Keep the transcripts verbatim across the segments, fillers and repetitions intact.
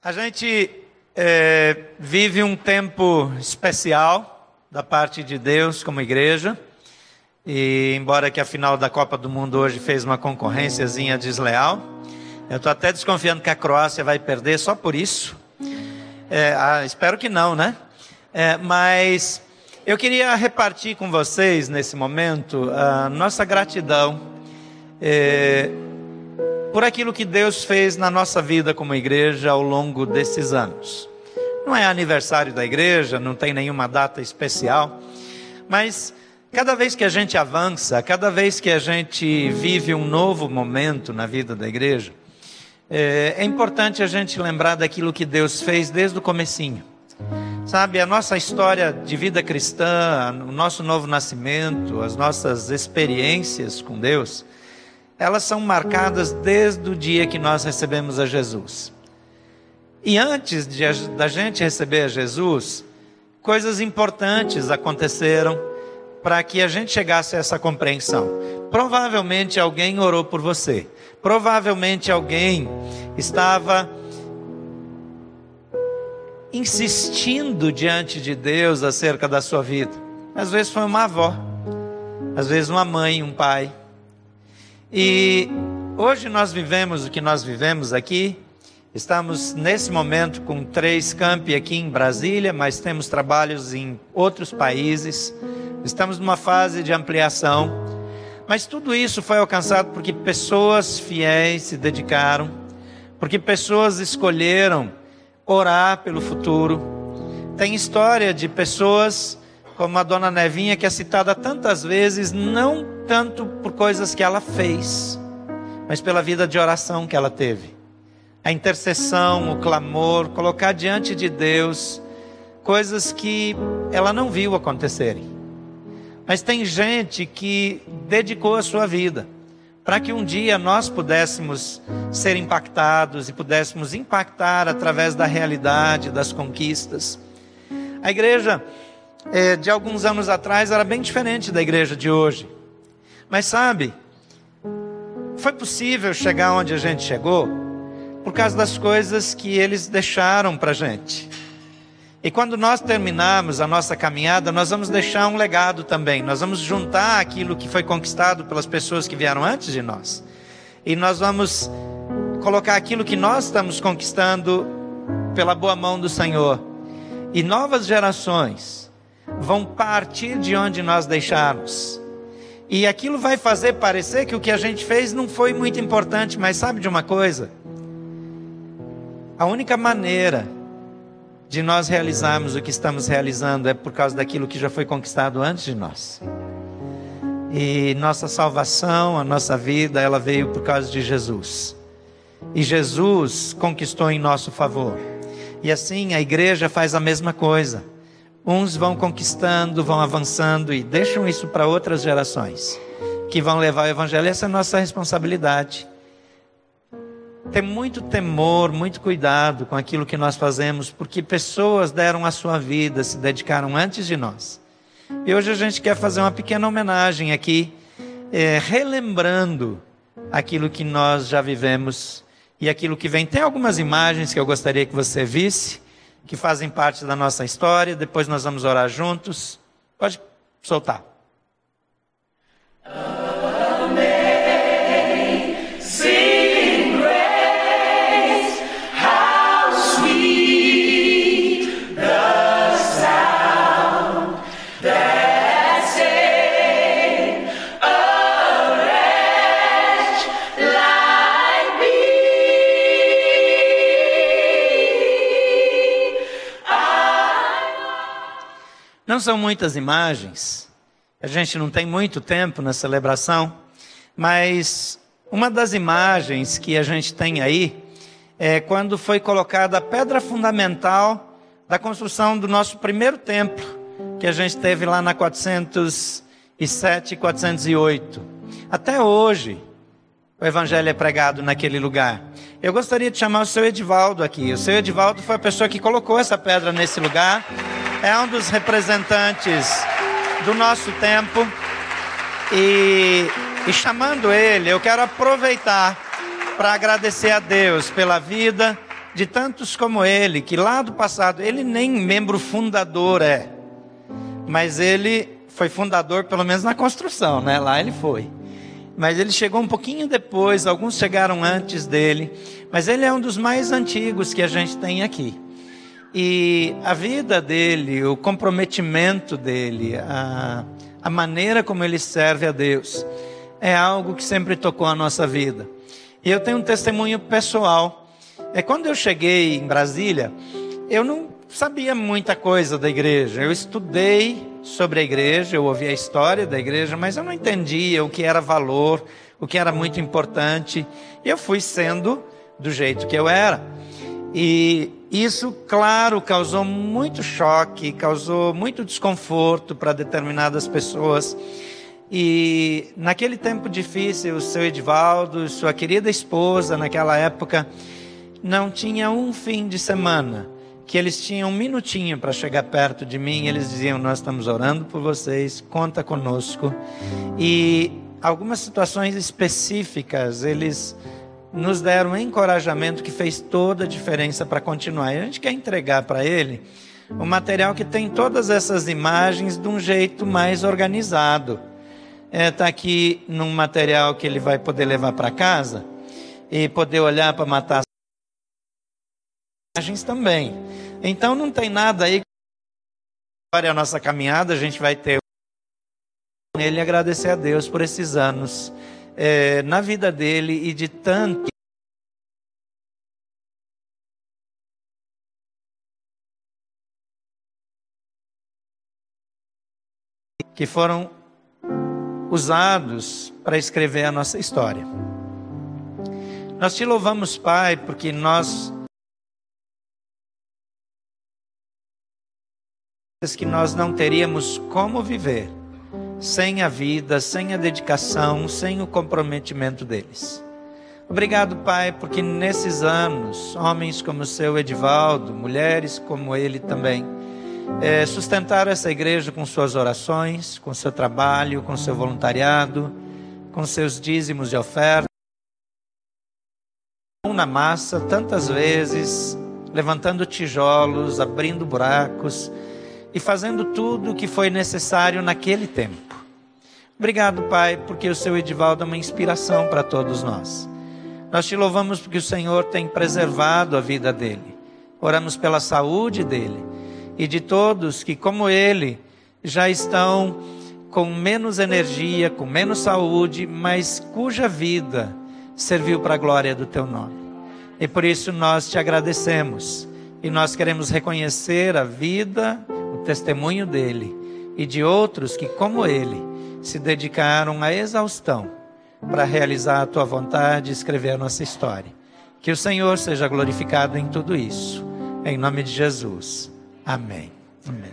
A gente é, vive um tempo especial da parte de Deus como igreja. E embora que a final da Copa do Mundo hoje fez uma concorrênciazinha desleal, eu estou até desconfiando que a Croácia vai perder só por isso. É, ah, espero que não, né? É, mas eu queria repartir com vocês nesse momento a nossa gratidão é, por aquilo que Deus fez na nossa vida como igreja ao longo desses anos. Não é aniversário da igreja, não tem nenhuma data especial, mas cada vez que a gente avança, cada vez que a gente vive um novo momento na vida da igreja, é, é importante a gente lembrar daquilo que Deus fez desde o comecinho. Sabe, a nossa história de vida cristã, o nosso novo nascimento, as nossas experiências com Deus, elas são marcadas desde o dia que nós recebemos a Jesus. E antes de, da gente receber a Jesus, coisas importantes aconteceram para que a gente chegasse a essa compreensão. Provavelmente alguém orou por você. Provavelmente alguém estava insistindo diante de Deus acerca da sua vida. Às vezes foi uma avó, às vezes uma mãe, um pai. E hoje nós vivemos o que nós vivemos aqui. Estamos nesse momento com três campi aqui em Brasília, mas temos trabalhos em outros países. Estamos numa fase de ampliação. Mas tudo isso foi alcançado porque pessoas fiéis se dedicaram, porque pessoas escolheram orar pelo futuro. Tem história de pessoas como a dona Nevinha, que é citada tantas vezes, não tanto por coisas que ela fez, mas pela vida de oração que ela teve. A intercessão, o clamor, colocar diante de Deus coisas que ela não viu acontecerem. Mas tem gente que dedicou a sua vida para que um dia nós pudéssemos ser impactados e pudéssemos impactar através da realidade, das conquistas. A igreja é, de alguns anos atrás era bem diferente da igreja de hoje. Mas sabe, foi possível chegar onde a gente chegou por causa das coisas que eles deixaram para a gente. E quando nós terminarmos a nossa caminhada, nós vamos deixar um legado também. Nós vamos juntar aquilo que foi conquistado pelas pessoas que vieram antes de nós. E nós vamos colocar aquilo que nós estamos conquistando pela boa mão do Senhor. E novas gerações vão partir de onde nós deixarmos. E aquilo vai fazer parecer que o que a gente fez não foi muito importante. Mas sabe de uma coisa? A única maneira de nós realizarmos o que estamos realizando é por causa daquilo que já foi conquistado antes de nós. E nossa salvação, a nossa vida, ela veio por causa de Jesus. E Jesus conquistou em nosso favor. E assim a igreja faz a mesma coisa. Uns vão conquistando, vão avançando e deixam isso para outras gerações, que vão levar o evangelho. Essa é a nossa responsabilidade. Ter muito temor, muito cuidado com aquilo que nós fazemos, porque pessoas deram a sua vida, se dedicaram antes de nós. E hoje a gente quer fazer uma pequena homenagem aqui, é, relembrando aquilo que nós já vivemos e aquilo que vem. Tem algumas imagens que eu gostaria que você visse, que fazem parte da nossa história. Depois nós vamos orar juntos. Pode soltar. Não são muitas imagens, a gente não tem muito tempo na celebração, mas uma das imagens que a gente tem aí é quando foi colocada a pedra fundamental da construção do nosso primeiro templo, que a gente teve lá na quatrocentos e sete e quatrocentos e oito. Até hoje, o evangelho é pregado naquele lugar. Eu gostaria de chamar o seu Edivaldo aqui. O seu Edivaldo foi a pessoa que colocou essa pedra nesse lugar. É um dos representantes do nosso tempo. E, e chamando ele, eu quero aproveitar para agradecer a Deus pela vida de tantos como ele, que lá do passado, ele nem membro fundador é, mas ele foi fundador pelo menos na construção, né? Lá ele foi. Mas ele chegou um pouquinho depois, alguns chegaram antes dele, mas ele é um dos mais antigos que a gente tem aqui. E a vida dele, o comprometimento dele, a, a maneira como ele serve a Deus, é algo que sempre tocou a nossa vida. E eu tenho um testemunho pessoal. É quando eu cheguei em Brasília, eu não sabia muita coisa da igreja. Eu estudei sobre a igreja, eu ouvi a história da igreja, mas eu não entendia o que era valor, o que era muito importante. E eu fui sendo do jeito que eu era. E isso, claro, causou muito choque, causou muito desconforto para determinadas pessoas. E naquele tempo difícil, o seu Edivaldo, sua querida esposa, naquela época, não tinha um fim de semana que eles tinham um minutinho para chegar perto de mim. Eles diziam: nós estamos orando por vocês, conta conosco. E algumas situações específicas, eles nos deram um encorajamento que fez toda a diferença para continuar. E a gente quer entregar para ele um material que tem todas essas imagens de um jeito mais organizado. Está é, aqui num material que ele vai poder levar para casa e poder olhar para matar as imagens também. Então não tem nada aí. Agora é a nossa caminhada, a gente vai ter ele agradecer a Deus por esses anos é, na vida dele e de tanto que foram usados para escrever a nossa história. Nós te louvamos, Pai, porque nós que nós não teríamos como viver sem a vida, sem a dedicação, sem o comprometimento deles. Obrigado, Pai, porque nesses anos, homens como o seu Edivaldo, mulheres como ele também, é, sustentaram essa igreja com suas orações, com seu trabalho, com seu voluntariado, com seus dízimos de oferta, na massa, tantas vezes, levantando tijolos, abrindo buracos e fazendo tudo o que foi necessário naquele tempo. Obrigado, Pai, porque o seu Edivaldo é uma inspiração para todos nós. Nós te louvamos porque o Senhor tem preservado a vida dele. Oramos pela saúde dele e de todos que, como ele, já estão com menos energia, com menos saúde, mas cuja vida serviu para a glória do teu nome. E por isso nós te agradecemos e nós queremos reconhecer a vida, o testemunho dele e de outros que, como ele, se dedicaram à exaustão para realizar a tua vontade e escrever a nossa história. Que o Senhor seja glorificado em tudo isso. Em nome de Jesus. Amém. Amém.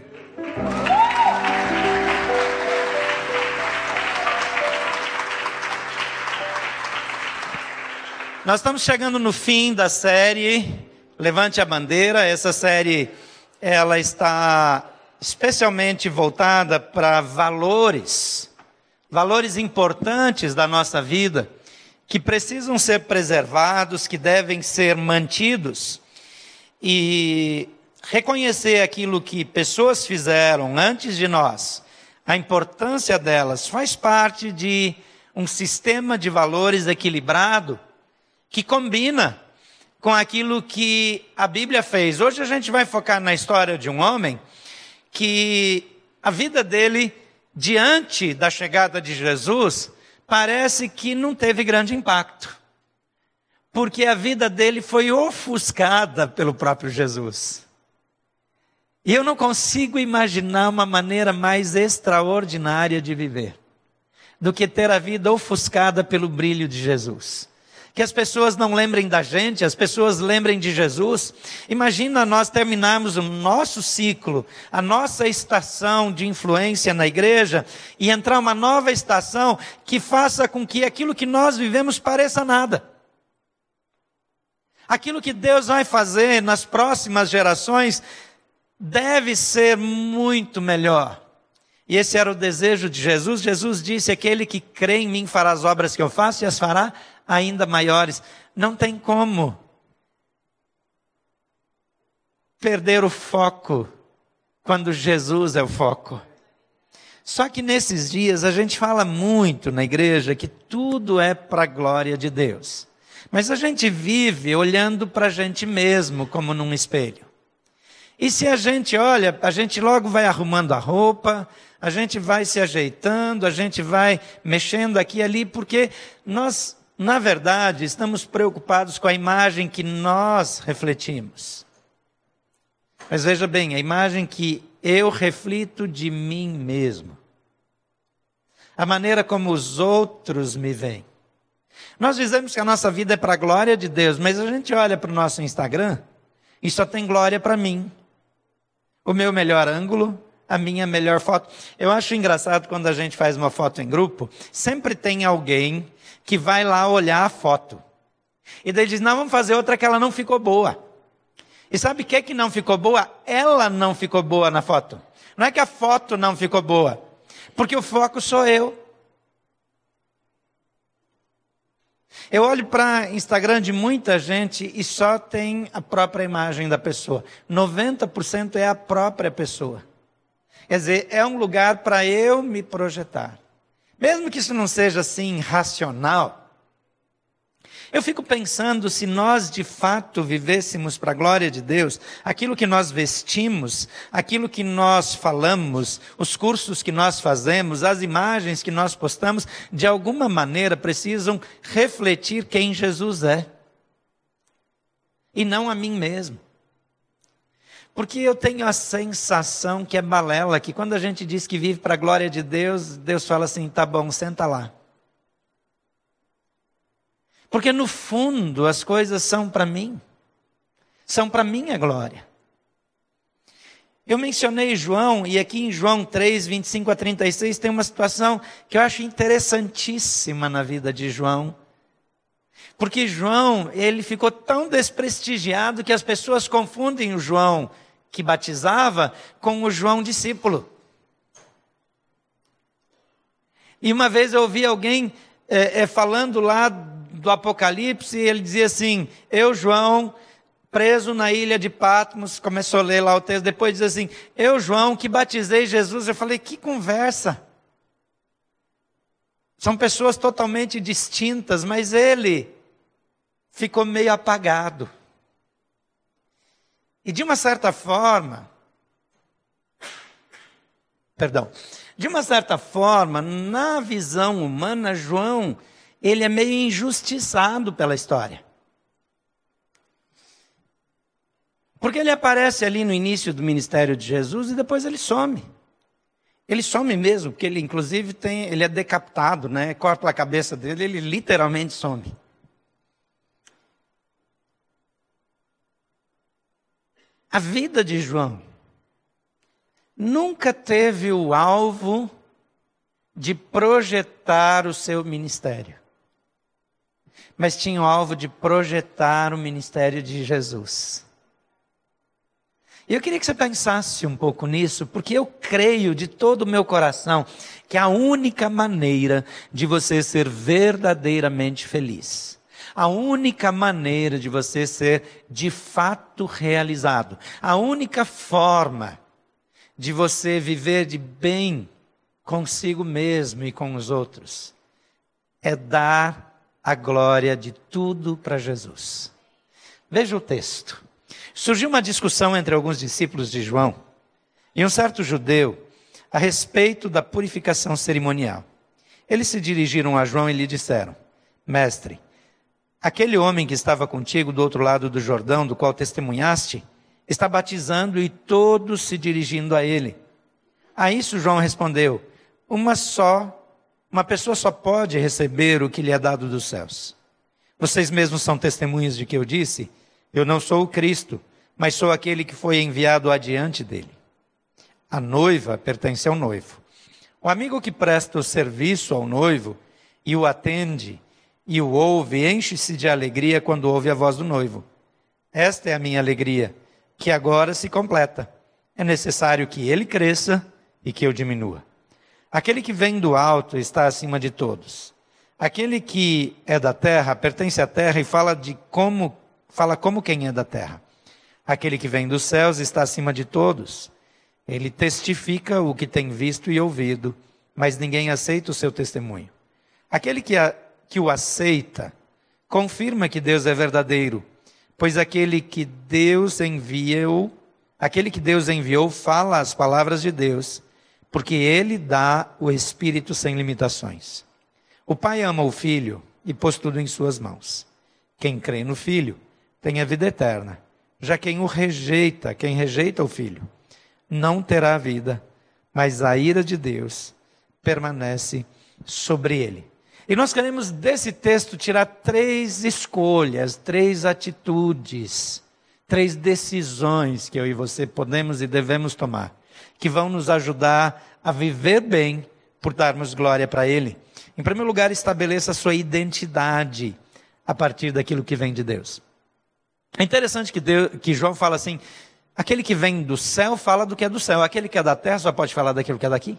Nós estamos chegando no fim da série Levante a Bandeira. Essa série, ela está especialmente voltada para valores, valores importantes da nossa vida, que precisam ser preservados, que devem ser mantidos, e reconhecer aquilo que pessoas fizeram antes de nós, a importância delas, faz parte de um sistema de valores equilibrado, que combina com aquilo que a Bíblia fez. Hoje a gente vai focar na história de um homem que a vida dele, diante da chegada de Jesus, parece que não teve grande impacto. Porque a vida dele foi ofuscada pelo próprio Jesus. E eu não consigo imaginar uma maneira mais extraordinária de viver do que ter a vida ofuscada pelo brilho de Jesus. Que as pessoas não lembrem da gente, as pessoas lembrem de Jesus. Imagina nós terminarmos o nosso ciclo, a nossa estação de influência na igreja, e entrar uma nova estação que faça com que aquilo que nós vivemos pareça nada. Aquilo que Deus vai fazer nas próximas gerações deve ser muito melhor. E esse era o desejo de Jesus. Jesus disse: aquele que crê em mim fará as obras que eu faço e as fará ainda maiores. Não tem como perder o foco quando Jesus é o foco. Só que nesses dias a gente fala muito na igreja que tudo é para a glória de Deus. Mas a gente vive olhando para a gente mesmo como num espelho. E se a gente olha, a gente logo vai arrumando a roupa, a gente vai se ajeitando, a gente vai mexendo aqui e ali, porque nós, na verdade, estamos preocupados com a imagem que nós refletimos. Mas veja bem, a imagem que eu reflito de mim mesmo. A maneira como os outros me veem. Nós dizemos que a nossa vida é para a glória de Deus, mas a gente olha para o nosso Instagram e só tem glória para mim. O meu melhor ângulo, a minha melhor foto. Eu acho engraçado quando a gente faz uma foto em grupo, sempre tem alguém que vai lá olhar a foto. E daí diz, não, vamos fazer outra que ela não ficou boa. E sabe o que é que não ficou boa? Ela não ficou boa na foto. Não é que a foto não ficou boa, porque o foco sou eu. Eu olho para Instagram de muita gente e só tem a própria imagem da pessoa. noventa por cento é a própria pessoa. Quer dizer, é um lugar para eu me projetar. Mesmo que isso não seja assim racional, eu fico pensando se nós de fato vivêssemos para a glória de Deus, aquilo que nós vestimos, aquilo que nós falamos, os cursos que nós fazemos, as imagens que nós postamos, de alguma maneira precisam refletir quem Jesus é. E não a mim mesmo. Porque eu tenho a sensação que é balela, que quando a gente diz que vive para a glória de Deus, Deus fala assim, tá bom, senta lá. Porque no fundo as coisas são para mim, são para minha glória. Eu mencionei João, e aqui em João três, vinte e cinco a trinta e seis tem uma situação que eu acho interessantíssima na vida de João. Porque João, ele ficou tão desprestigiado que as pessoas confundem o João que batizava com o João discípulo. E uma vez eu ouvi alguém é, é, falando lá do Apocalipse, e ele dizia assim, eu, João, preso na ilha de Patmos, começou a ler lá o texto, depois diz assim, eu, João, que batizei Jesus. Eu falei, que conversa. São pessoas totalmente distintas, mas ele ficou meio apagado. E de uma certa forma, perdão, de uma certa forma, na visão humana, João, ele é meio injustiçado pela história. Porque ele aparece ali no início do ministério de Jesus e depois ele some. Ele some mesmo, porque ele inclusive tem, ele é decapitado, né? Corta a cabeça dele, ele literalmente some. A vida de João nunca teve o alvo de projetar o seu ministério, mas tinha o alvo de projetar o ministério de Jesus. E eu queria que você pensasse um pouco nisso, porque eu creio de todo o meu coração que a única maneira de você ser verdadeiramente feliz, a única maneira de você ser de fato realizado, a única forma de você viver de bem consigo mesmo e com os outros, é dar a glória de tudo para Jesus. Veja o texto. Surgiu uma discussão entre alguns discípulos de João e um certo judeu a respeito da purificação cerimonial. Eles se dirigiram a João e lhe disseram, mestre, aquele homem que estava contigo do outro lado do Jordão, do qual testemunhaste, está batizando e todos se dirigindo a ele. A isso João respondeu, uma só Uma pessoa só pode receber o que lhe é dado dos céus. Vocês mesmos são testemunhas de que eu disse, eu não sou o Cristo, mas sou aquele que foi enviado adiante dele. A noiva pertence ao noivo. O amigo que presta o serviço ao noivo e o atende e o ouve, enche-se de alegria quando ouve a voz do noivo. Esta é a minha alegria, que agora se completa. É necessário que ele cresça e que eu diminua. Aquele que vem do alto está acima de todos. Aquele que é da terra, pertence à terra e fala, de como, fala como quem é da terra. Aquele que vem dos céus está acima de todos. Ele testifica o que tem visto e ouvido, mas ninguém aceita o seu testemunho. Aquele que, a, que o aceita, confirma que Deus é verdadeiro, pois aquele que Deus enviou, aquele que Deus enviou fala as palavras de Deus, porque ele dá o Espírito sem limitações. O Pai ama o Filho e pôs tudo em suas mãos. Quem crê no Filho tem a vida eterna. Já quem o rejeita, quem rejeita o Filho, não terá vida, mas a ira de Deus permanece sobre ele. E nós queremos desse texto tirar três escolhas, três atitudes, três decisões que eu e você podemos e devemos tomar, que vão nos ajudar a viver bem por darmos glória para Ele. Em primeiro lugar, estabeleça a sua identidade a partir daquilo que vem de Deus. É interessante que, Deus, que João fala assim, aquele que vem do céu fala do que é do céu, aquele que é da terra só pode falar daquilo que é daqui.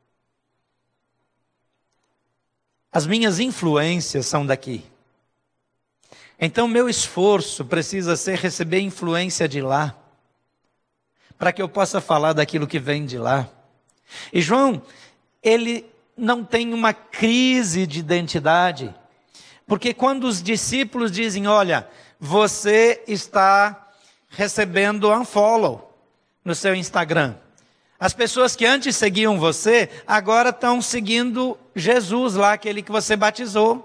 As minhas influências são daqui. Então meu esforço precisa ser receber influência de lá, para que eu possa falar daquilo que vem de lá. E João, ele não tem uma crise de identidade, porque quando os discípulos dizem, olha, você está recebendo unfollow no seu Instagram. As pessoas que antes seguiam você, agora estão seguindo Jesus lá, aquele que você batizou.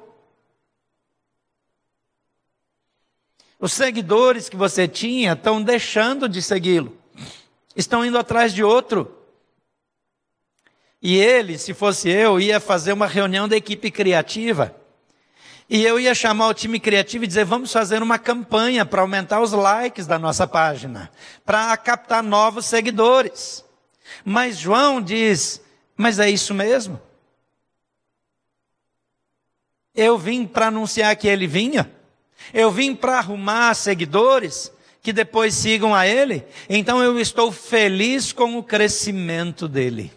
Os seguidores que você tinha estão deixando de segui-lo. Estão indo atrás de outro. E ele, se fosse eu, ia fazer uma reunião da equipe criativa. E eu ia chamar o time criativo e dizer, vamos fazer uma campanha para aumentar os likes da nossa página, para captar novos seguidores. Mas João diz, mas é isso mesmo? Eu vim para anunciar que ele vinha? Eu vim para arrumar seguidores que depois sigam a ele? Então eu estou feliz com o crescimento dele.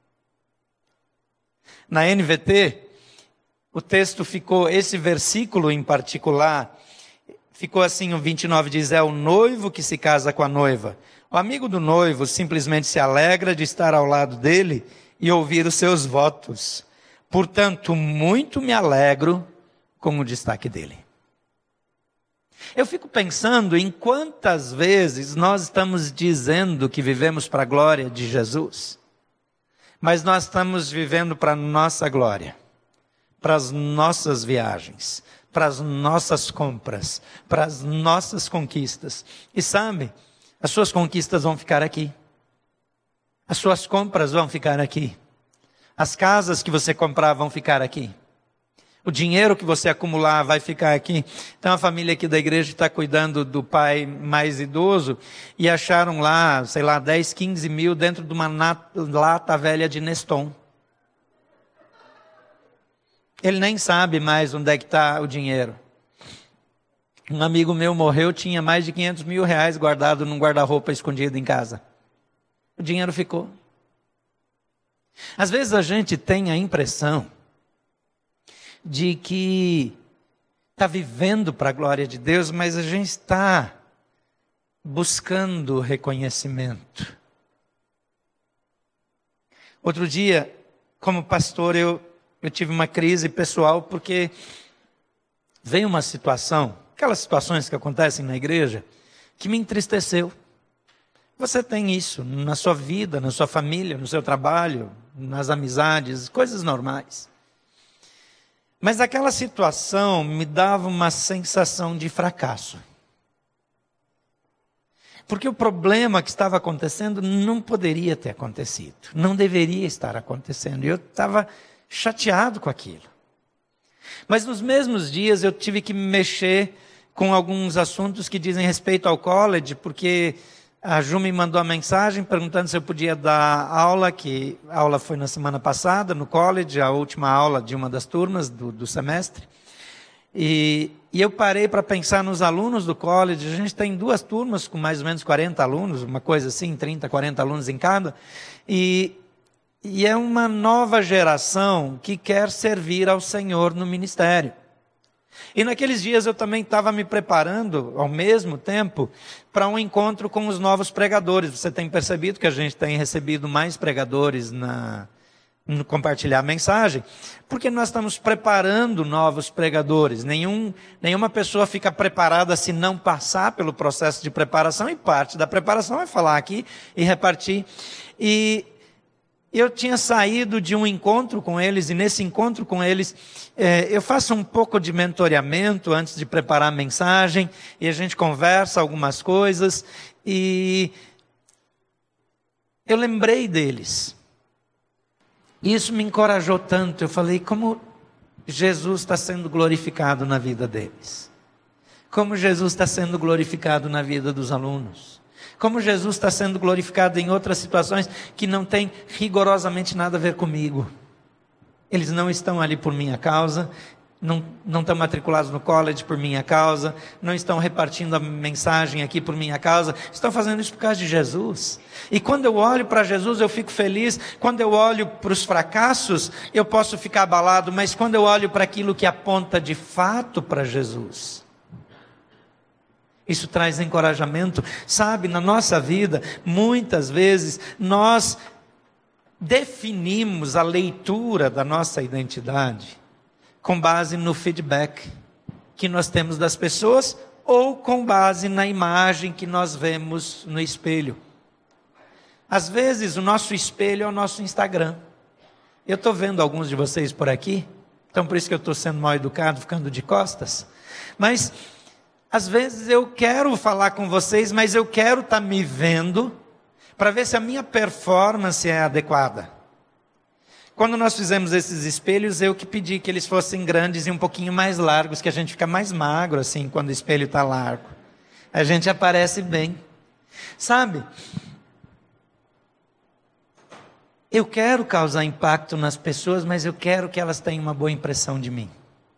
Na N V T, o texto ficou, esse versículo em particular, ficou assim, o vinte e nove diz, é o noivo que se casa com a noiva. O amigo do noivo simplesmente se alegra de estar ao lado dele e ouvir os seus votos. Portanto, muito me alegro com o destaque dele. Eu fico pensando em quantas vezes nós estamos dizendo que vivemos para a glória de Jesus, mas nós estamos vivendo para a nossa glória, para as nossas viagens, para as nossas compras, para as nossas conquistas. E sabe, as suas conquistas vão ficar aqui. As suas compras vão ficar aqui. As casas que você comprar vão ficar aqui. O dinheiro que você acumular vai ficar aqui. Então a família aqui da igreja está cuidando do pai mais idoso e acharam lá, sei lá, dez, quinze mil dentro de uma lata velha de Neston. Ele nem sabe mais onde é que está o dinheiro. Um amigo meu morreu, tinha mais de quinhentos mil reais guardado num guarda-roupa escondido em casa. O dinheiro ficou. Às vezes a gente tem a impressão de que está vivendo para a glória de Deus, mas a gente está buscando reconhecimento. Outro dia, como pastor, eu, eu tive uma crise pessoal, porque veio uma situação, aquelas situações que acontecem na igreja, que me entristeceu. Você tem isso na sua vida, na sua família, no seu trabalho, nas amizades, coisas normais. Mas aquela situação me dava uma sensação de fracasso. Porque o problema que estava acontecendo não poderia ter acontecido. Não deveria estar acontecendo. E eu estava chateado com aquilo. Mas nos mesmos dias eu tive que me mexer com alguns assuntos que dizem respeito ao college, porque a Ju me mandou uma mensagem perguntando se eu podia dar aula, que a aula foi na semana passada, no college, a última aula de uma das turmas do, do semestre. E, e eu parei para pensar nos alunos do college. A gente tem duas turmas com mais ou menos quarenta alunos, uma coisa assim, trinta, quarenta alunos em cada. E, e é uma nova geração que quer servir ao Senhor no ministério. E naqueles dias eu também estava me preparando, ao mesmo tempo, para um encontro com os novos pregadores. Você tem percebido que a gente tem recebido mais pregadores na, no compartilhar a mensagem, porque nós estamos preparando novos pregadores. Nenhum, nenhuma pessoa fica preparada se não passar pelo processo de preparação, e parte da preparação é falar aqui e repartir. E eu tinha saído de um encontro com eles, e nesse encontro com eles, é, eu faço um pouco de mentoreamento antes de preparar a mensagem, e a gente conversa algumas coisas, e eu lembrei deles. E isso me encorajou tanto. Eu falei, como Jesus está sendo glorificado na vida deles. Como Jesus está sendo glorificado na vida dos alunos. Como Jesus está sendo glorificado em outras situações que não tem rigorosamente nada a ver comigo. Eles não estão ali por minha causa, não, não estão matriculados no college por minha causa, não estão repartindo a mensagem aqui por minha causa, estão fazendo isso por causa de Jesus. E quando eu olho para Jesus eu fico feliz, quando eu olho para os fracassos eu posso ficar abalado, mas quando eu olho para aquilo que aponta de fato para Jesus, isso traz encorajamento. Sabe, na nossa vida, muitas vezes, nós definimos a leitura da nossa identidade com base no feedback que nós temos das pessoas, ou com base na imagem que nós vemos no espelho. Às vezes, o nosso espelho é o nosso Instagram. Eu estou vendo alguns de vocês por aqui, então por isso que eu estou sendo mal educado, ficando de costas, mas às vezes eu quero falar com vocês, mas eu quero estar me vendo para ver se a minha performance é adequada. Quando nós fizemos esses espelhos, eu que pedi que eles fossem grandes e um pouquinho mais largos, que a gente fica mais magro assim quando o espelho está largo. A gente aparece bem. Sabe? Eu quero causar impacto nas pessoas, mas eu quero que elas tenham uma boa impressão de mim.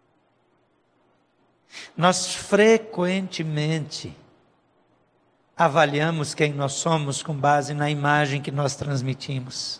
Nós frequentemente avaliamos quem nós somos com base na imagem que nós transmitimos.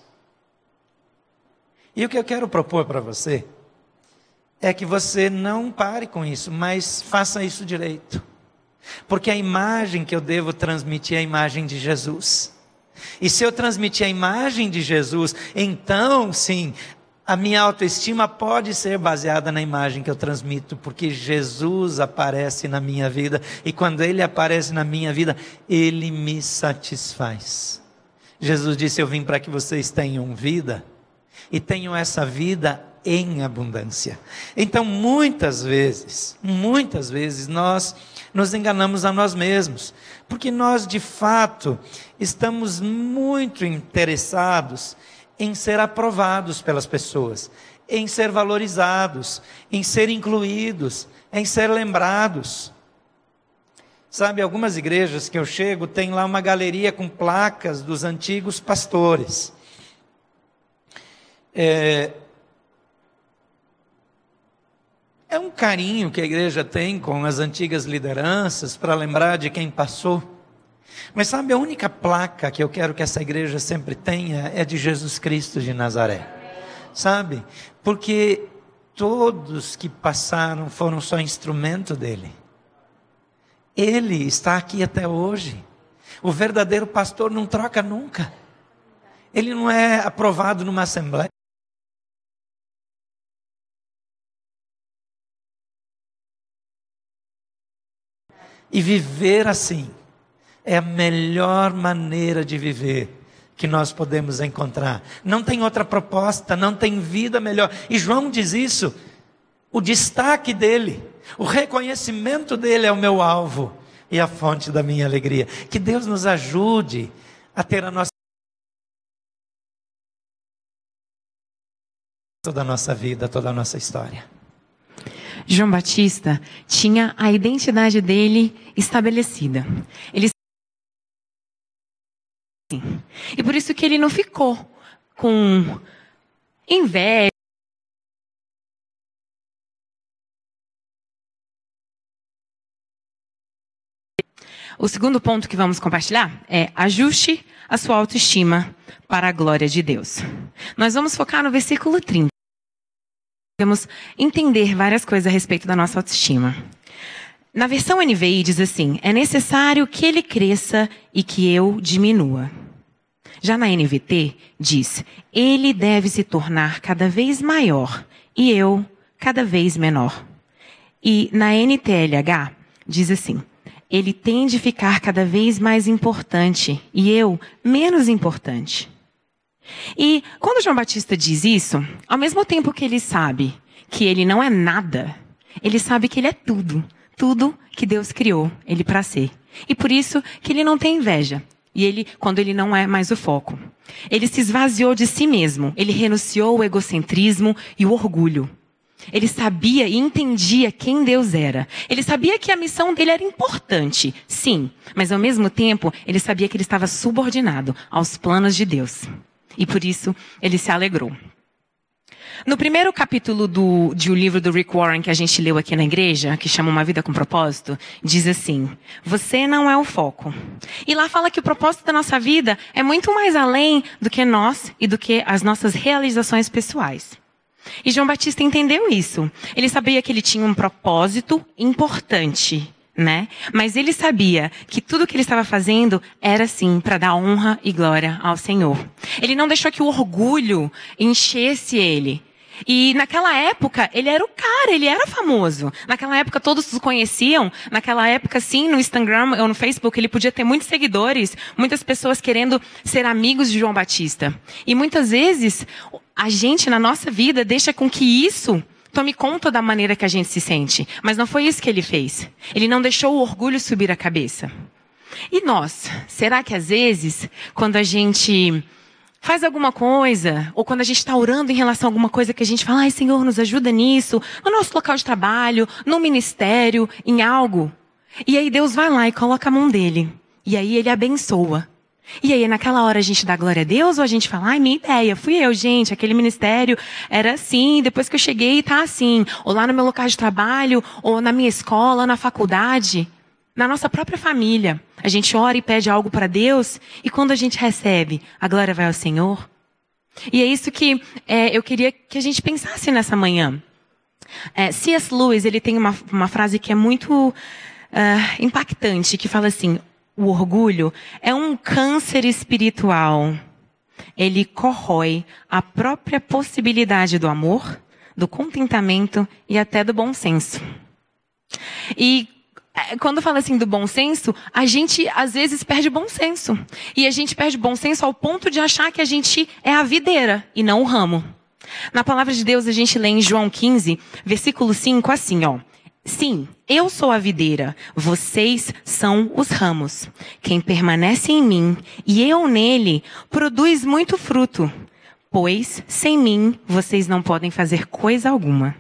E o que eu quero propor para você é que você não pare com isso, mas faça isso direito. Porque a imagem que eu devo transmitir é a imagem de Jesus. E se eu transmitir a imagem de Jesus, então sim, a minha autoestima pode ser baseada na imagem que eu transmito, porque Jesus aparece na minha vida, e quando Ele aparece na minha vida, Ele me satisfaz. Jesus disse, eu vim para que vocês tenham vida, e tenham essa vida em abundância. Então muitas vezes, muitas vezes nós nos enganamos a nós mesmos, porque nós de fato estamos muito interessados em ser aprovados pelas pessoas, em ser valorizados, em ser incluídos, em ser lembrados. Sabe, algumas igrejas que eu chego, tem lá uma galeria com placas dos antigos pastores. É, é um carinho que a igreja tem com as antigas lideranças, para lembrar de quem passou. Mas sabe, a única placa que eu quero que essa igreja sempre tenha é de Jesus Cristo de Nazaré. Sabe? Porque todos que passaram foram só instrumento dele. Ele está aqui até hoje. O verdadeiro pastor não troca nunca. Ele não é aprovado numa assembleia. E viver assim é a melhor maneira de viver que nós podemos encontrar. Não tem outra proposta, não tem vida melhor. E João diz isso, o destaque dele, o reconhecimento dele é o meu alvo e a fonte da minha alegria. Que Deus nos ajude a ter a nossa toda a nossa vida, toda a nossa história. João Batista tinha a identidade dele estabelecida. Ele E por isso que ele não ficou com inveja. O segundo ponto que vamos compartilhar é ajuste a sua autoestima para a glória de Deus. Nós vamos focar no versículo trinta. Vamos entender várias coisas a respeito da nossa autoestima. Na versão N V I diz assim: é necessário que ele cresça e que eu diminua. Já na N V T diz: ele deve se tornar cada vez maior e eu cada vez menor. E na N T L H diz assim: ele tem de ficar cada vez mais importante e eu menos importante. E quando João Batista diz isso, ao mesmo tempo que ele sabe que ele não é nada, ele sabe que ele é tudo. Tudo que Deus criou ele para ser. E por isso que ele não tem inveja. E ele, quando ele não é mais o foco. Ele se esvaziou de si mesmo. Ele renunciou ao egocentrismo e o orgulho. Ele sabia e entendia quem Deus era. Ele sabia que a missão dele era importante, sim. Mas ao mesmo tempo, ele sabia que ele estava subordinado aos planos de Deus. E por isso, ele se alegrou. No primeiro capítulo do, de o livro do Rick Warren que a gente leu aqui na igreja, que chama Uma Vida com Propósito, diz assim: você não é o foco. E lá fala que o propósito da nossa vida é muito mais além do que nós e do que as nossas realizações pessoais. E João Batista entendeu isso. Ele sabia que ele tinha um propósito importante, né? Mas ele sabia que tudo que ele estava fazendo era sim para dar honra e glória ao Senhor. Ele não deixou que o orgulho enchesse ele. E naquela época, ele era o cara, ele era famoso. Naquela época, todos o conheciam. Naquela época, sim, no Instagram ou no Facebook, ele podia ter muitos seguidores. Muitas pessoas querendo ser amigos de João Batista. E muitas vezes, a gente, na nossa vida, deixa com que isso tome conta da maneira que a gente se sente. Mas não foi isso que ele fez. Ele não deixou o orgulho subir a cabeça. E nós? Será que às vezes, quando a gente faz alguma coisa, ou quando a gente está orando em relação a alguma coisa que a gente fala: ai, Senhor, nos ajuda nisso, no nosso local de trabalho, no ministério, em algo. E aí Deus vai lá e coloca a mão dele. E aí ele abençoa. E aí naquela hora a gente dá glória a Deus ou a gente fala: ai, minha ideia, fui eu, gente, aquele ministério era assim, depois que eu cheguei tá assim. Ou lá no meu local de trabalho, ou na minha escola, na faculdade. Na nossa própria família, a gente ora e pede algo para Deus, e quando a gente recebe, a glória vai ao Senhor. E é isso que é, eu queria que a gente pensasse nessa manhã. É, C S Lewis, ele tem uma, uma frase que é muito uh, impactante, que fala assim: o orgulho é um câncer espiritual. Ele corrói a própria possibilidade do amor, do contentamento e até do bom senso. E quando fala assim do bom senso, a gente às vezes perde bom senso. E a gente perde bom senso ao ponto de achar que a gente é a videira e não o ramo. Na palavra de Deus a gente lê em João quinze, versículo cinco, assim, ó: sim, eu sou a videira, vocês são os ramos. Quem permanece em mim e eu nele, produz muito fruto. Pois, sem mim, vocês não podem fazer coisa alguma.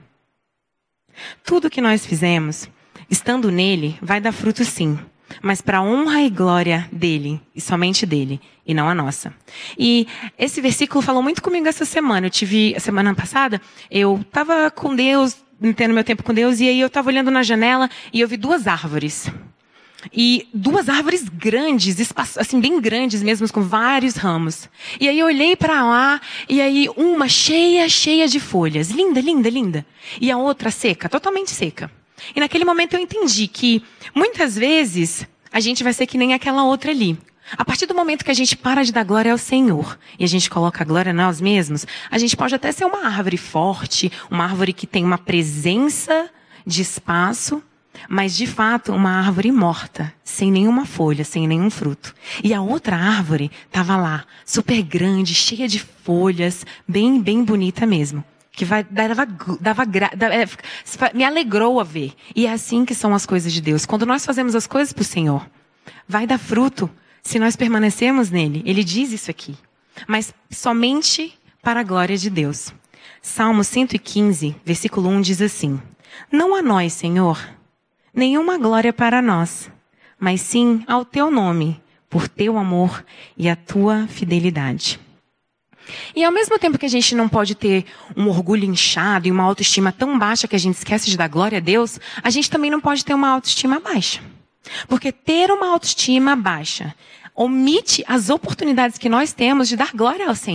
Tudo que nós fizemos, estando nele, vai dar fruto sim, mas para a honra e glória dele, e somente dele, e não a nossa. E esse versículo falou muito comigo essa semana. Eu tive, a semana passada, eu estava com Deus, tendo meu tempo com Deus, e aí eu estava olhando na janela e eu vi duas árvores. E duas árvores grandes, assim, bem grandes mesmo, com vários ramos. E aí eu olhei para lá, e aí uma cheia, cheia de folhas. Linda, linda, linda. E a outra seca, totalmente seca. E naquele momento eu entendi que, muitas vezes, a gente vai ser que nem aquela outra ali. A partir do momento que a gente para de dar glória ao Senhor, e a gente coloca a glória a nós mesmos, a gente pode até ser uma árvore forte, uma árvore que tem uma presença de espaço, mas de fato uma árvore morta, sem nenhuma folha, sem nenhum fruto. E a outra árvore estava lá, super grande, cheia de folhas, bem, bem bonita mesmo. Que vai, dava, dava, dava, me alegrou a ver. E é assim que são as coisas de Deus. Quando nós fazemos as coisas para o Senhor, vai dar fruto se nós permanecemos nele. Ele diz isso aqui. Mas somente para a glória de Deus. Salmo cento e quinze, versículo um diz assim: não a nós, Senhor, nenhuma glória para nós, mas sim ao teu nome, por teu amor e a tua fidelidade. E ao mesmo tempo que a gente não pode ter um orgulho inchado e uma autoestima tão baixa que a gente esquece de dar glória a Deus, a gente também não pode ter uma autoestima baixa. Porque ter uma autoestima baixa omite as oportunidades que nós temos de dar glória ao Senhor.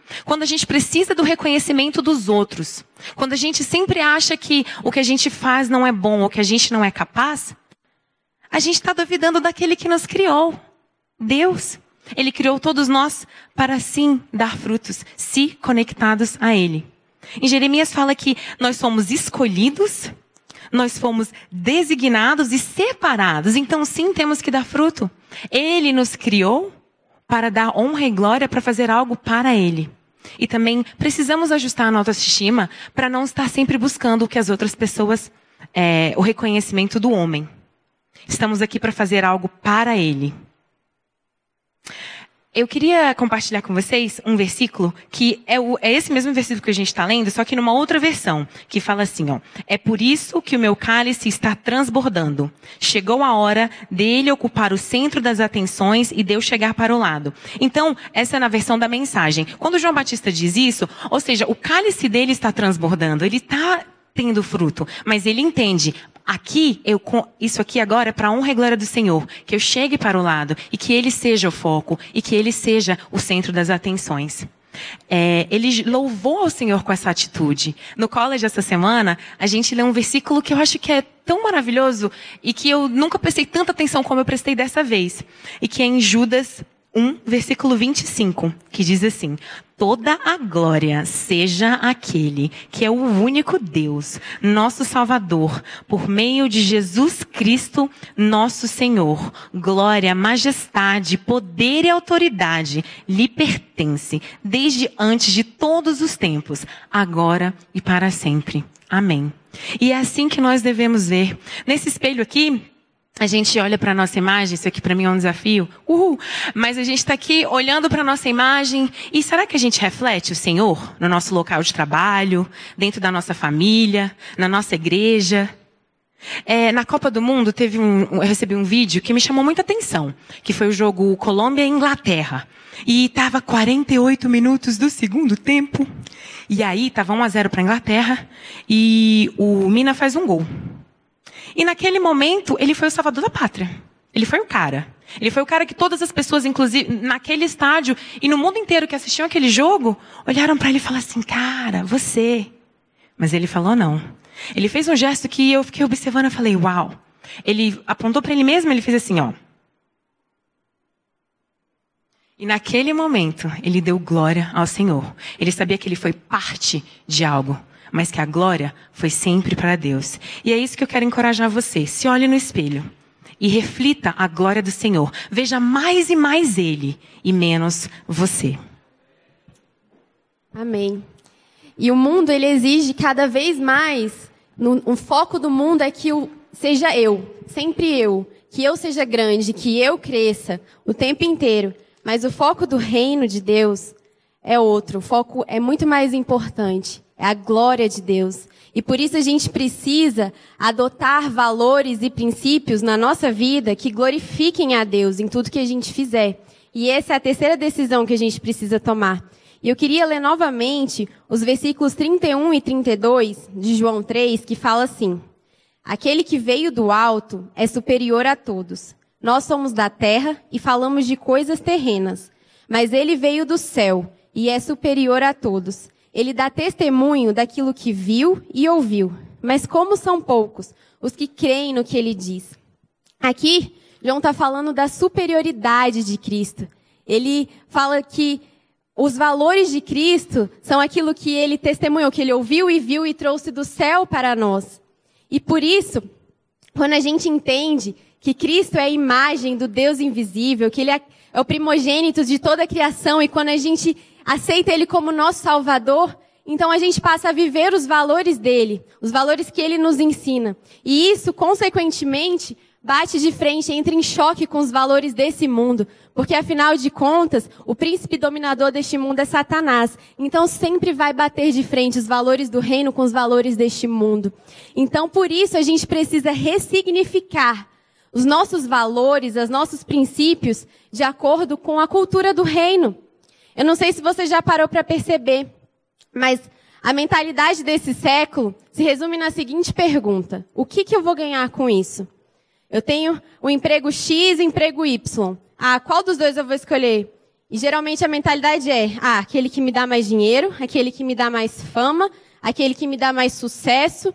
Quando a gente precisa do reconhecimento dos outros. Quando a gente sempre acha que o que a gente faz não é bom ou que a gente não é capaz, a gente está duvidando daquele que nos criou. Deus. Ele criou todos nós para sim dar frutos, se conectados a Ele. Em Jeremias fala que nós somos escolhidos, nós fomos designados e separados. Então sim, temos que dar fruto. Ele nos criou para dar honra e glória, para fazer algo para Ele. E também precisamos ajustar a nossa autoestima para não estar sempre buscando o que as outras pessoas, é, o reconhecimento do homem. Estamos aqui para fazer algo para Ele. Eu queria compartilhar com vocês um versículo que é, o, é esse mesmo versículo que a gente está lendo, só que numa outra versão, que fala assim, ó. É por isso que o meu cálice está transbordando. Chegou a hora dele ocupar o centro das atenções e de eu chegar para o lado. Então, essa é na versão da mensagem. Quando João Batista diz isso, ou seja, o cálice dele está transbordando, ele está tendo fruto, mas ele entende... Aqui, eu, isso aqui agora é para a honra e glória do Senhor. Que eu chegue para o lado e que Ele seja o foco e que Ele seja o centro das atenções. É, ele louvou ao Senhor com essa atitude. No college essa semana, a gente lê um versículo que eu acho que é tão maravilhoso e que eu nunca prestei tanta atenção como eu prestei dessa vez. E que é em Judas um, versículo vinte e cinco, que diz assim: toda a glória seja aquele que é o único Deus, nosso Salvador, por meio de Jesus Cristo, nosso Senhor. Glória, majestade, poder e autoridade lhe pertence, desde antes de todos os tempos, agora e para sempre. Amém. E é assim que nós devemos ver. Nesse espelho aqui, a gente olha para a nossa imagem, isso aqui para mim é um desafio, uhul. Mas a gente está aqui olhando para a nossa imagem, e será que a gente reflete o Senhor no nosso local de trabalho, dentro da nossa família, na nossa igreja? É, na Copa do Mundo, teve um, eu recebi um vídeo que me chamou muita atenção, que foi o jogo Colômbia e Inglaterra. E estava quarenta e oito minutos do segundo tempo, e aí estava um a zero para a Inglaterra, e o Mina faz um gol. E naquele momento, ele foi o salvador da pátria. Ele foi o cara. Ele foi o cara que todas as pessoas, inclusive naquele estádio e no mundo inteiro que assistiam aquele jogo, olharam para ele e falaram assim, cara, você. Mas ele falou não. Ele fez um gesto que eu fiquei observando e falei, uau. Ele apontou para ele mesmo e ele fez assim, ó. E naquele momento, ele deu glória ao Senhor. Ele sabia que ele foi parte de algo, mas que a glória foi sempre para Deus. E é isso que eu quero encorajar você. Se olhe no espelho e reflita a glória do Senhor. Veja mais e mais Ele e menos você. Amém. E o mundo, ele exige cada vez mais, no, o foco do mundo é que eu, seja eu, sempre eu, que eu seja grande, que eu cresça o tempo inteiro. Mas o foco do reino de Deus é outro. O foco é muito mais importante. É a glória de Deus. E por isso a gente precisa adotar valores e princípios na nossa vida que glorifiquem a Deus em tudo que a gente fizer. E essa é a terceira decisão que a gente precisa tomar. E eu queria ler novamente os versículos trinta e um e trinta e dois de João três, que fala assim: aquele que veio do alto é superior a todos. Nós somos da terra e falamos de coisas terrenas, mas ele veio do céu e é superior a todos. Ele dá testemunho daquilo que viu e ouviu. Mas como são poucos os que creem no que ele diz. Aqui, João está falando da superioridade de Cristo. Ele fala que os valores de Cristo são aquilo que ele testemunhou, que ele ouviu e viu e trouxe do céu para nós. E por isso, quando a gente entende que Cristo é a imagem do Deus invisível, que ele é o primogênito de toda a criação, e quando a gente aceita Ele como nosso Salvador, então a gente passa a viver os valores dele, os valores que Ele nos ensina. E isso, consequentemente, bate de frente, entra em choque com os valores desse mundo, porque afinal de contas, o príncipe dominador deste mundo é Satanás. Então sempre vai bater de frente os valores do reino com os valores deste mundo. Então por isso a gente precisa ressignificar os nossos valores, os nossos princípios, de acordo com a cultura do reino. Eu não sei se você já parou para perceber, mas a mentalidade desse século se resume na seguinte pergunta: o que que eu vou ganhar com isso? Eu tenho o emprego X e o emprego Y. Ah, qual dos dois eu vou escolher? E geralmente a mentalidade é, ah, aquele que me dá mais dinheiro, aquele que me dá mais fama, aquele que me dá mais sucesso.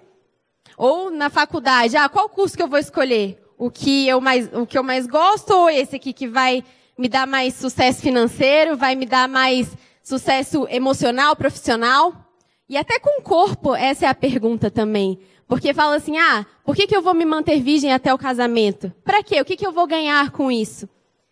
Ou na faculdade, ah, qual curso que eu vou escolher? O que eu mais, o que eu mais gosto ou esse aqui que vai me dar mais sucesso financeiro, vai me dar mais sucesso emocional, profissional? E até com o corpo, essa é a pergunta também. Porque fala assim, ah, por que que eu vou me manter virgem até o casamento? Pra quê? O que que eu vou ganhar com isso?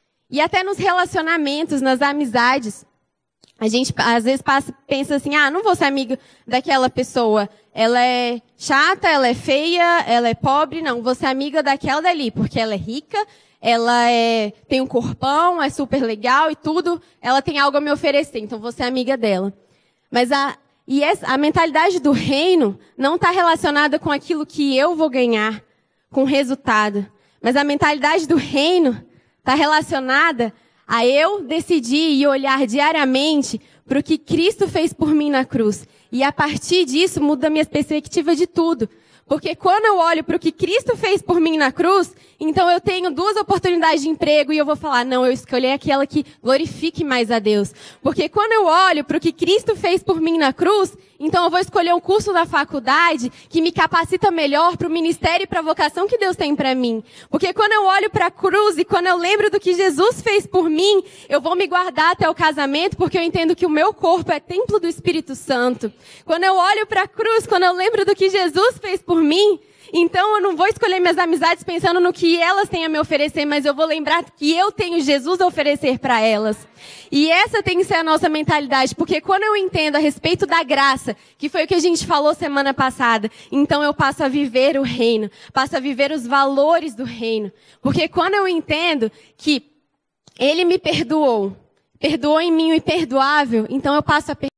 E até nos relacionamentos, nas amizades, a gente às vezes passa, pensa assim, ah, não vou ser amigo daquela pessoa. Ela é chata, ela é feia, ela é pobre. Não, vou ser amiga daquela dali, porque ela é rica, ela é, tem um corpão, é super legal e tudo. Ela tem algo a me oferecer, então vou ser amiga dela. Mas a, e essa, a mentalidade do reino não está relacionada com aquilo que eu vou ganhar, com o resultado. Mas a mentalidade do reino está relacionada a eu decidir e olhar diariamente para o que Cristo fez por mim na cruz. E a partir disso muda a minha perspectiva de tudo. Porque quando eu olho para o que Cristo fez por mim na cruz, então eu tenho duas oportunidades de emprego e eu vou falar, não, eu escolhi aquela que glorifique mais a Deus. Porque quando eu olho para o que Cristo fez por mim na cruz, então eu vou escolher um curso da faculdade que me capacita melhor para o ministério e para a vocação que Deus tem para mim. Porque quando eu olho para a cruz e quando eu lembro do que Jesus fez por mim, eu vou me guardar até o casamento porque eu entendo que o meu corpo é templo do Espírito Santo. Quando eu olho para a cruz, quando eu lembro do que Jesus fez por mim, então eu não vou escolher minhas amizades pensando no que elas têm a me oferecer, mas eu vou lembrar que eu tenho Jesus a oferecer para elas. E essa tem que ser a nossa mentalidade, porque quando eu entendo a respeito da graça, que foi o que a gente falou semana passada, então eu passo a viver o reino, passo a viver os valores do reino. Porque quando eu entendo que Ele me perdoou, perdoou em mim o imperdoável, então eu passo a perdoar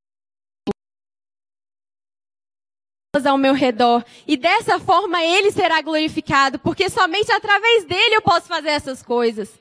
ao meu redor. E dessa forma Ele será glorificado, porque somente através dEle eu posso fazer essas coisas.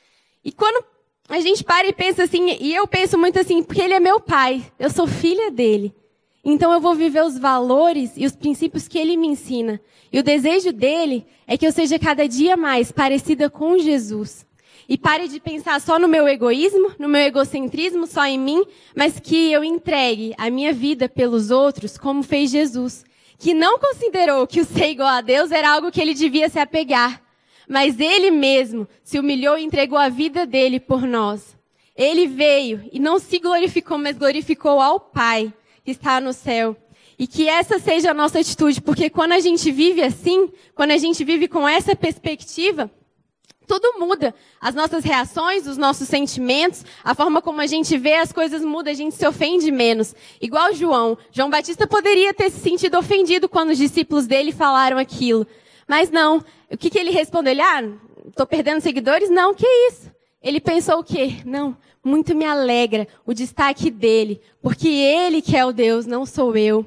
E quando a gente para e pensa assim, e eu penso muito assim, porque Ele é meu Pai, eu sou filha dEle. Então eu vou viver os valores e os princípios que Ele me ensina. E o desejo dEle é que eu seja cada dia mais parecida com Jesus. E pare de pensar só no meu egoísmo, no meu egocentrismo, só em mim, mas que eu entregue a minha vida pelos outros, como fez Jesus, que não considerou que o ser igual a Deus era algo que ele devia se apegar, mas ele mesmo se humilhou e entregou a vida dele por nós. Ele veio e não se glorificou, mas glorificou ao Pai, que está no céu. E que essa seja a nossa atitude, porque quando a gente vive assim, quando a gente vive com essa perspectiva, tudo muda. As nossas reações, os nossos sentimentos, a forma como a gente vê as coisas muda, a gente se ofende menos. Igual João. João Batista poderia ter se sentido ofendido quando os discípulos dele falaram aquilo. Mas não. O que, que ele respondeu? Ele, ah, estou perdendo seguidores? Não, que isso? Ele pensou o quê? Não, muito me alegra o destaque dele, porque ele que é o Deus, não sou eu.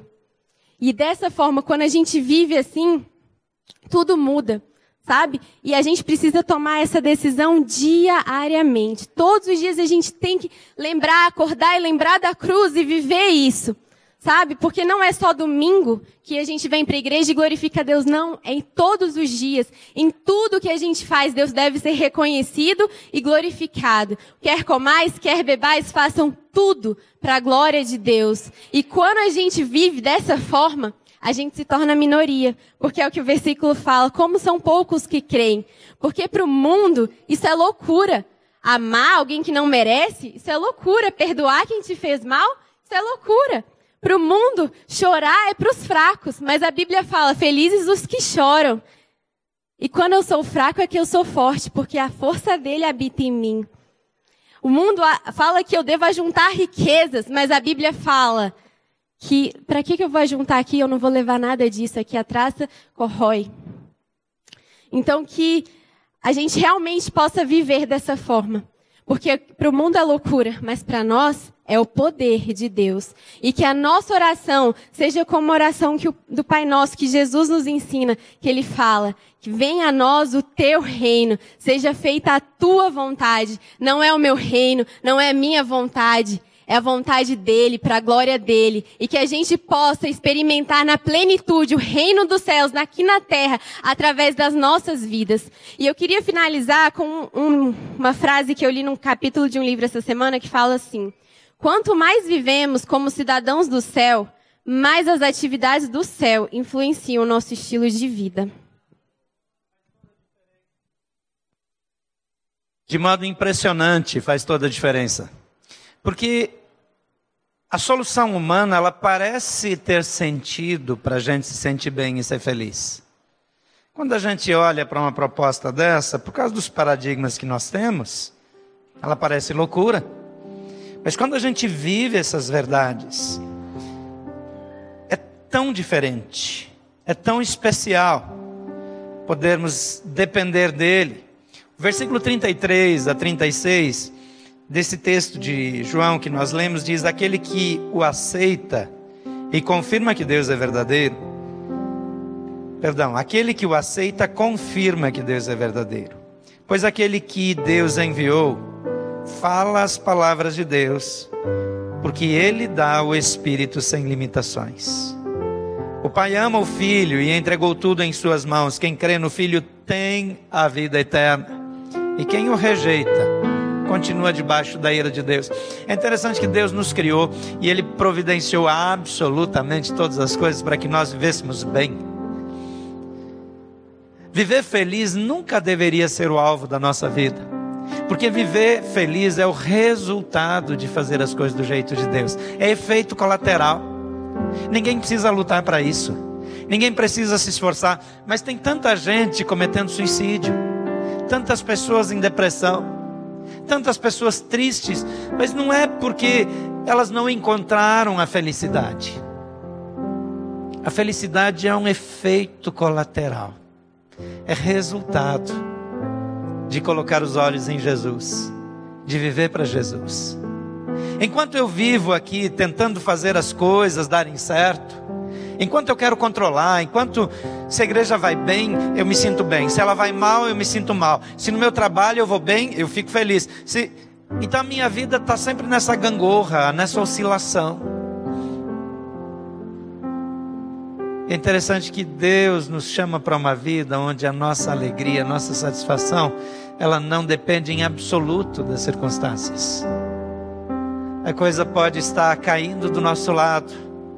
E dessa forma, quando a gente vive assim, tudo muda. Sabe? E a gente precisa tomar essa decisão diariamente. Todos os dias a gente tem que lembrar, acordar e lembrar da cruz e viver isso. Sabe? Porque não é só domingo que a gente vem para a igreja e glorifica a Deus. Não, é em todos os dias. Em tudo que a gente faz, Deus deve ser reconhecido e glorificado. Quer comais, quer bebais, façam tudo para a glória de Deus. E quando a gente vive dessa forma, a gente se torna minoria, porque é o que o versículo fala, como são poucos que creem. Porque para o mundo, isso é loucura. Amar alguém que não merece, isso é loucura. Perdoar quem te fez mal, isso é loucura. Para o mundo, chorar é para os fracos, mas a Bíblia fala, felizes os que choram. E quando eu sou fraco é que eu sou forte, porque a força dele habita em mim. O mundo fala que eu devo ajuntar riquezas, mas a Bíblia fala que, para que que eu vou juntar aqui? Eu não vou levar nada disso aqui, a traça corrói. Então, que a gente realmente possa viver dessa forma. Porque para o mundo é loucura, mas para nós é o poder de Deus. E que a nossa oração seja como a oração que o, do Pai Nosso, que Jesus nos ensina, que Ele fala, que venha a nós o Teu reino, seja feita a Tua vontade. Não é o meu reino, não é a minha vontade. é a vontade dele, para a glória dele, e que a gente possa experimentar na plenitude o reino dos céus aqui na terra, através das nossas vidas. E eu queria finalizar com um, uma frase que eu li num capítulo de um livro essa semana, que fala assim: quanto mais vivemos como cidadãos do céu, mais as atividades do céu influenciam o nosso estilo de vida. De modo impressionante, faz toda a diferença. Porque a solução humana, ela parece ter sentido para a gente se sentir bem e ser feliz. Quando a gente olha para uma proposta dessa, por causa dos paradigmas que nós temos, ela parece loucura. Mas quando a gente vive essas verdades, é tão diferente, é tão especial podermos depender dele. O versículo trinta e três a trinta e seis desse texto de João que nós lemos diz: aquele que o aceita e confirma que Deus é verdadeiro, perdão, aquele que o aceita confirma que Deus é verdadeiro, pois aquele que Deus enviou fala as palavras de Deus, porque ele dá o Espírito sem limitações. O Pai ama o Filho e entregou tudo em suas mãos. Quem crê no Filho tem a vida eterna, e quem o rejeita continua debaixo da ira de Deus. É interessante que Deus nos criou e Ele providenciou absolutamente todas as coisas para que nós vivêssemos bem. Viver feliz nunca deveria ser o alvo da nossa vida, porque viver feliz é o resultado de fazer as coisas do jeito de Deus. É efeito colateral. Ninguém precisa lutar para isso, ninguém precisa se esforçar. Mas tem tanta gente cometendo suicídio, tantas pessoas em depressão, tantas pessoas tristes, mas não é porque elas não encontraram a felicidade. A felicidade é um efeito colateral, é resultado de colocar os olhos em Jesus, de viver para Jesus. Enquanto eu vivo aqui tentando fazer as coisas darem certo, enquanto eu quero controlar, enquanto se a igreja vai bem, eu me sinto bem. Se ela vai mal, eu me sinto mal. Se no meu trabalho eu vou bem, eu fico feliz. Se... Então a minha vida está sempre nessa gangorra, nessa oscilação. É interessante que Deus nos chama para uma vida onde a nossa alegria, a nossa satisfação, ela não depende em absoluto das circunstâncias. A coisa pode estar caindo do nosso lado,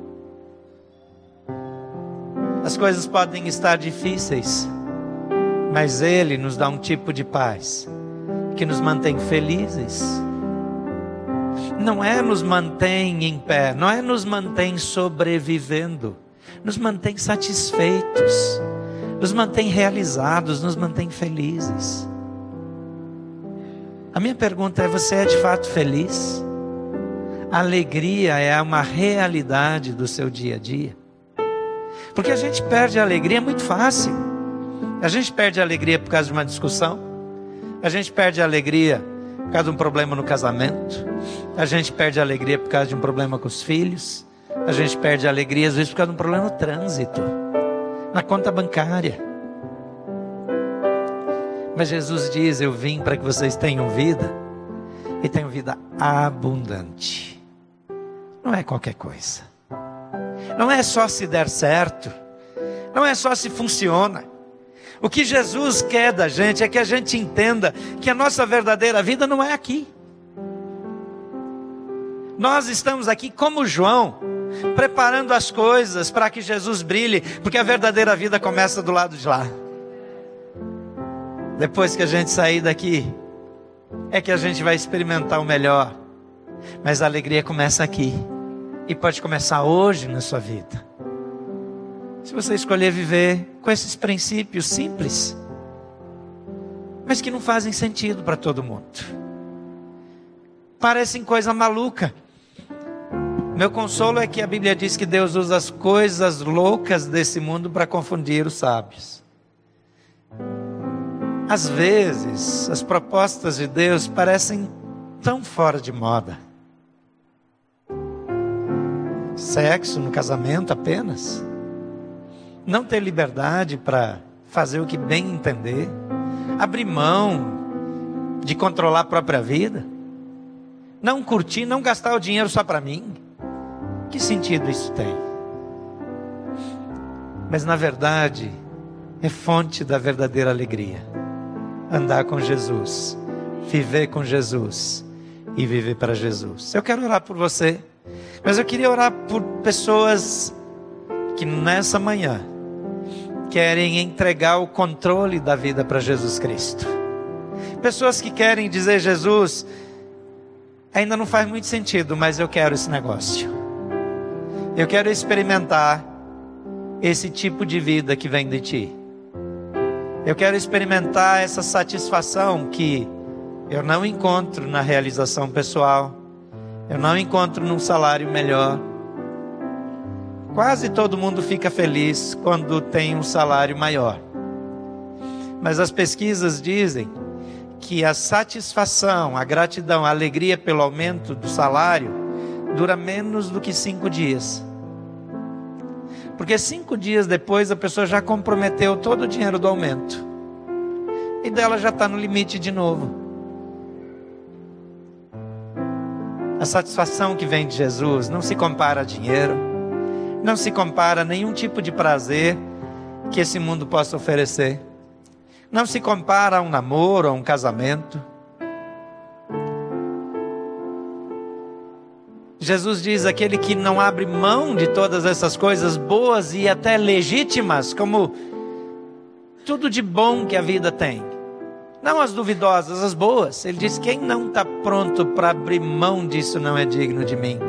as coisas podem estar difíceis, mas Ele nos dá um tipo de paz que nos mantém felizes. Não é nos mantém em pé, não é nos mantém sobrevivendo, nos mantém satisfeitos, nos mantém realizados, nos mantém felizes. A minha pergunta é: você é de fato feliz? A alegria é uma realidade do seu dia a dia? Porque a gente perde a alegria muito fácil. A gente perde a alegria por causa de uma discussão. A gente perde a alegria por causa de um problema no casamento. A gente perde a alegria por causa de um problema com os filhos. A gente perde a alegria às vezes por causa de um problema no trânsito, na conta bancária. Mas Jesus diz: eu vim para que vocês tenham vida, e tenham vida abundante. Não é qualquer coisa. Não é só se der certo. Não é só se funciona. O que Jesus quer da gente é que a gente entenda que a nossa verdadeira vida não é aqui. Nós estamos aqui como João, preparando as coisas para que Jesus brilhe, porque a verdadeira vida começa do lado de lá. Depois que a gente sair daqui, é que a gente vai experimentar o melhor. Mas a alegria começa aqui, e pode começar hoje na sua vida. Se você escolher viver com esses princípios simples, mas que não fazem sentido para todo mundo, parecem coisa maluca. Meu consolo é que a Bíblia diz que Deus usa as coisas loucas desse mundo para confundir os sábios. Às vezes, as propostas de Deus parecem tão fora de moda. Sexo no casamento apenas. Não ter liberdade para fazer o que bem entender. Abrir mão de controlar a própria vida. não curtir, não gastar o dinheiro só para mim. Que sentido isso tem? Mas na verdade, é fonte da verdadeira alegria. Andar com Jesus, viver com Jesus e viver para Jesus. Eu quero orar por você, mas eu queria orar por pessoas que nessa manhã querem entregar o controle da vida para Jesus Cristo. Pessoas que querem dizer: Jesus, ainda não faz muito sentido, mas eu quero esse negócio. Eu quero experimentar esse tipo de vida que vem de Ti. Eu quero experimentar essa satisfação que eu não encontro na realização pessoal. Eu não encontro num salário melhor. Quase todo mundo fica feliz quando tem um salário maior. Mas as pesquisas dizem que a satisfação, a gratidão, a alegria pelo aumento do salário dura menos do que cinco dias. Porque cinco dias depois a pessoa já comprometeu todo o dinheiro do aumento. E dela já está no limite de novo. A satisfação que vem de Jesus não se compara a dinheiro. Não se compara a nenhum tipo de prazer que esse mundo possa oferecer. Não se compara a um namoro, a um casamento. Jesus diz: aquele que não abre mão de todas essas coisas boas e até legítimas, como tudo de bom que a vida tem. Não as duvidosas, as boas. Ele diz: quem não está pronto para abrir mão disso não é digno de mim.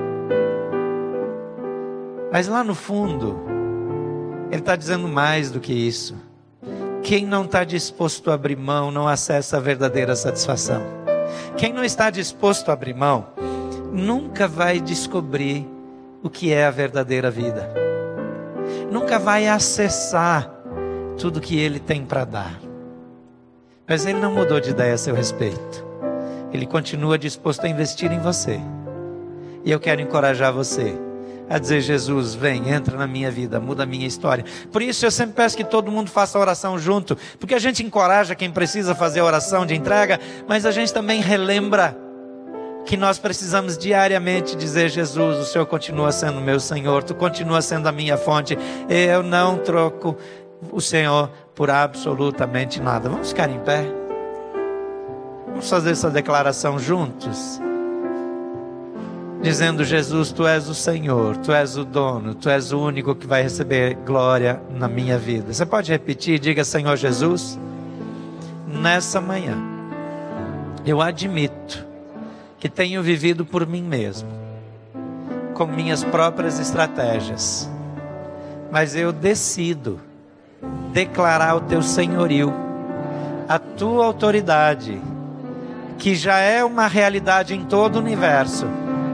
Mas lá no fundo, ele está dizendo mais do que isso. Quem não está disposto a abrir mão não acessa a verdadeira satisfação. Quem não está disposto a abrir mão nunca vai descobrir o que é a verdadeira vida. Nunca vai acessar tudo que Ele tem para dar. Mas Ele não mudou de ideia a seu respeito. Ele continua disposto a investir em você. E eu quero encorajar você a dizer: Jesus, vem, entra na minha vida, muda a minha história. Por isso eu sempre peço que todo mundo faça a oração junto, porque a gente encoraja quem precisa fazer a oração de entrega, mas a gente também relembra que nós precisamos diariamente dizer: Jesus, o Senhor continua sendo meu Senhor, Tu continua sendo a minha fonte, eu não troco o Senhor por absolutamente nada. Vamos ficar em pé? Vamos fazer essa declaração juntos, dizendo: Jesus, Tu és o Senhor, Tu és o dono, Tu és o único que vai receber glória na minha vida. Você pode repetir? Diga: Senhor Jesus, nessa manhã eu admito que tenho vivido por mim mesmo, com minhas próprias estratégias, mas eu decido declarar o Teu senhorio, a Tua autoridade, que já é uma realidade em todo o universo,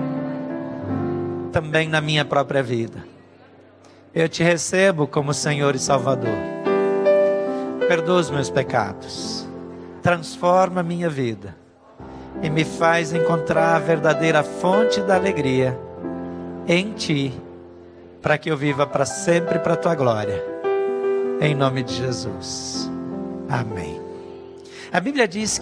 também na minha própria vida. Eu Te recebo como Senhor e Salvador. Perdoa os meus pecados, transforma a minha vida e me faz encontrar a verdadeira fonte da alegria em Ti, para que eu viva para sempre para a Tua glória. Em nome de Jesus. Amém. A Bíblia diz